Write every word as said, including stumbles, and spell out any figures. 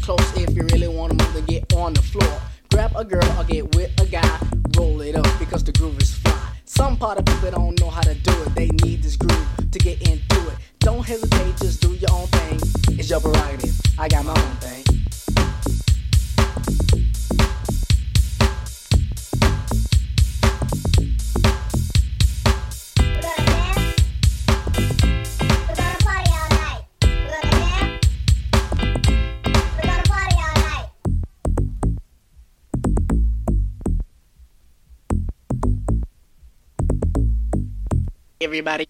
close if you really wanna move and get on the floor. Grab a girl or get with a guy, roll it up because the groove is fly. Some part of people don't know how to do it, they need this groove to get into it. Don't hesitate, just do your own thing. It's your prerogative, I got my own thing. Everybody